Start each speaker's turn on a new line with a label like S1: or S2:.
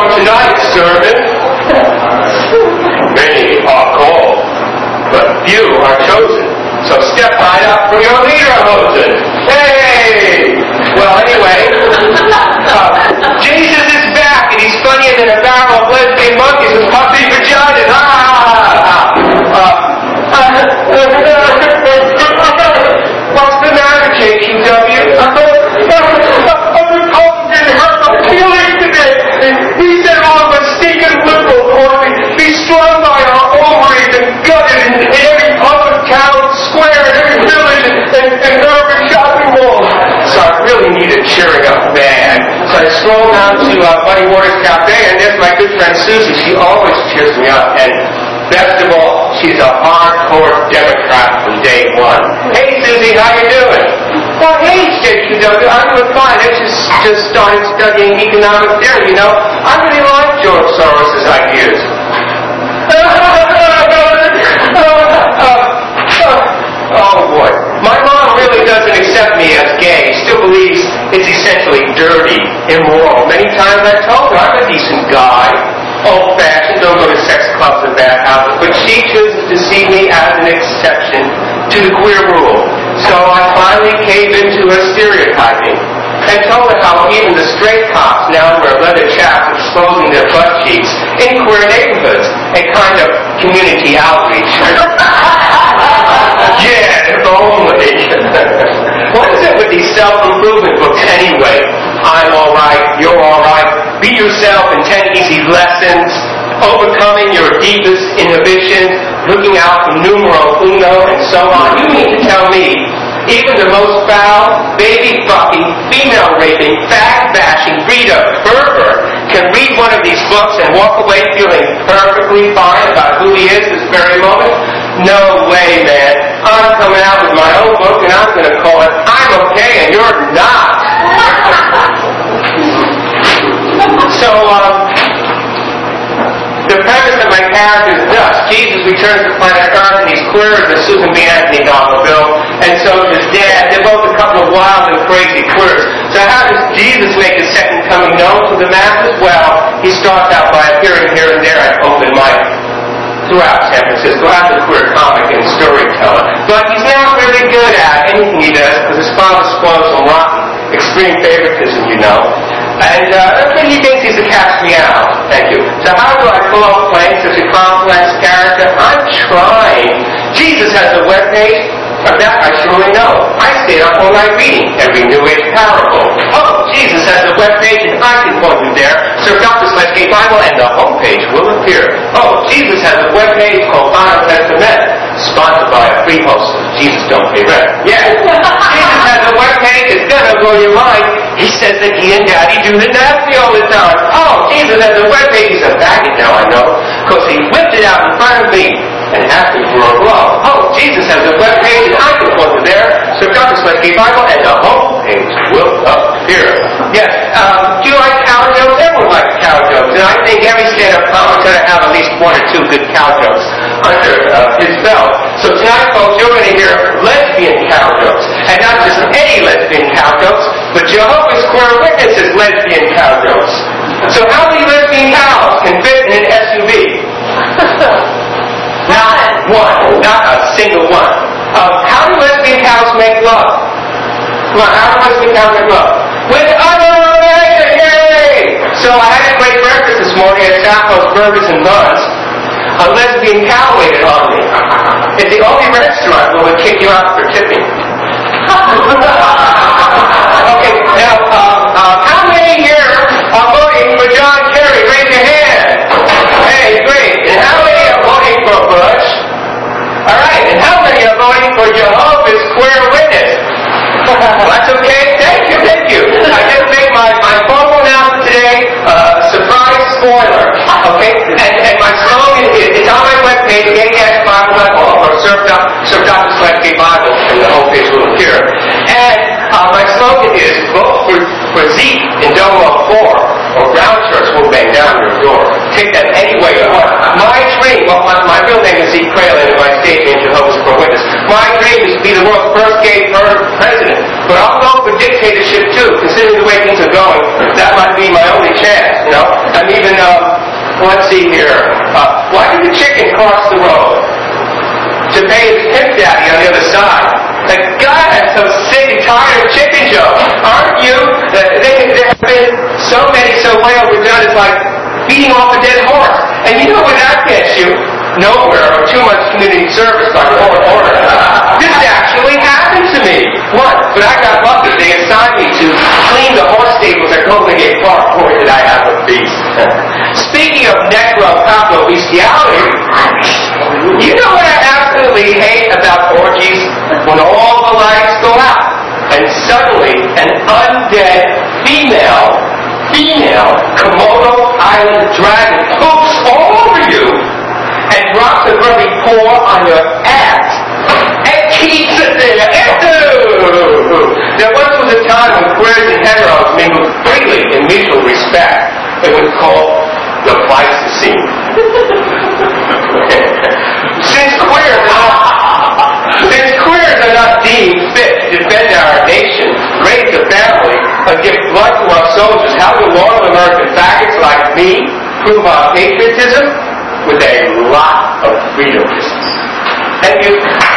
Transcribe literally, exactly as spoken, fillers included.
S1: for tonight's sermon. Many are called, but few are chosen. So step right up for your leader, Hey! Well, anyway, uh, Jesus is back, and he's funnier than a barrel of lesbian monkeys with puppy vaginas. Ah! Uh, uh, what's the matter, J Q W? He said all of a stinking liberal want to be strung by our ovaries and gutted in every public town square and every village and, and, and urban shopping mall. So I really needed cheering up bad. So I strolled out to uh, Buddy Waters Cafe, and there's my good friend Susie. She always cheers me up, and best of all, she's a hardcore Democrat from day one. Hey Susie, how you doing? Well, hey, J Q W, I'm doing fine. I just, just started studying economic theory, you know. I really like George Soros' ideas. Oh, boy. My mom really doesn't accept me as gay. Still believes it's essentially dirty, immoral. Many times I told her I'm a decent guy, old-fashioned, don't go to sex clubs and bathhouses, but she chooses to see me as an exception to the queer rule. So I finally caved into her stereotyping and told her how even the straight cops now wear leather chaps exposing their butt cheeks in queer neighborhoods, a kind of community outreach. Yeah, if only. What is it with these self-improvement books anyway? I'm alright, you're alright, be yourself in ten easy lessons, overcoming your deepest inhibitions, looking out for numero uno, and so on. You mean to tell me even the most foul, baby-fucking, female-raping, fag-bashing Rita Berber can read one of these books and walk away feeling perfectly fine about who he is this very moment? No way, man. I'm coming out with my own book, and I'm going to call it I'm Okay and You're Not. So, um... the premise of my character is thus. Jesus returns to planet Earth, and he's queer as the Susan B. Anthony novel, Bill, and so is his dad. They're both a couple of wild and crazy queers. So how does Jesus make his second coming known to the masses? Well, he starts out by appearing here and there at open mic throughout San Francisco as a queer comic and storyteller. But he's not really good at anything he does because his father spoils him rotten. Extreme favoritism, you know. And uh, he thinks he's a cat's meow. Thank you. So how do I pull off playing such a complex character? I'm trying. Jesus has a webpage. Of that I surely know. I stayed up all night reading every New Age parable. Oh, Jesus has a webpage and I can point you there. Sir Doctor Sletsky Bible and the homepage will appear. Oh, Jesus has a webpage called Final Testament, sponsored by a free host. Jesus don't pay rent. Yeah. Jesus has a webpage. It's gonna blow your mind. He says that he and Daddy do the nasty all the time. Oh, Jesus has a webpage. He's a faggot now, I know, because he whipped it out in front of me and asked me for a glove. Oh, Jesus has a webpage and I can put it there. So Doctor Sletsky Bible and the homepage will appear. Yes, um, do you like cow jokes? Everyone likes cow jokes, and I think every stand-up comic ought to have at least one or two good cow jokes under uh, his belt. So tonight, folks, you're going to hear lesbian cow jokes, and not just any lesbian cow jokes, but Jehovah's Queer Witnesses lesbian cow jokes. So how many lesbian cows can fit in an S U V? Not one, not a single one. Um, how do lesbian cows make love? Come on, how do lesbian cows make love? With urination, yay! So I had a great breakfast this morning at Sappho's Burgers and Buns. A lesbian cow waited on me. It's the only restaurant where we'll kick you out for tipping. Okay, now, um, uh, how many here are voting for John Kerry? Raise your hand. Hey, great. And how many are voting for Bush? All right. And how many are voting for Jehovah's Queer Witness? Well, that's okay. Thank you, thank you. I just made my, my formal announcement today. Uh, surprise spoiler. Okay? And, and my slogan is, it's on my webpage, gay dash bible dot org, or Sir Doctor Sletsky Bible, and the whole page will appear. And uh, my slogan is, vote for, for Zeke in Domo four, or brown shirts will bang down your door. Take that any way you want. My dream, well, my, my real name is Zeke Kralin, and my state name is Jehovah's Queer Witness. My dream is to be the world's first gay president. But I'll go for dictatorship too, considering the way things are going. That might be my only chance, you know. I mean, even, um, let's see here, uh, why did the chicken cross the road to pay his pimp daddy on the other side? Like, God, I'm so sick and tired of chicken jokes. Aren't you? Uh, they, there have been so many so way overdone, it's like beating off a dead horse. And you know where that gets you? Nowhere, or too much community service by court order. This actually happened to me once, but I got lucky. They assigned me to clean the horse stables at Golden Gate Park. Boy, did I have a feast. Speaking of necro-capo bestiality, you know what I absolutely hate about orgies? When all the lights go out, and suddenly an undead female, female Komodo Island dragon poops all over you, and drops a grubby paw on your ass, and keeps it there. Ew! There once was a time when queers and heteros mingled freely in mutual respect. It was called the Pleistocene. Since queers are not, since queers are not deemed fit to defend our nation, raise a family, and give blood to our soldiers, how do loyal American faggots like me prove our patriotism? With a lot of freedom. Thank you.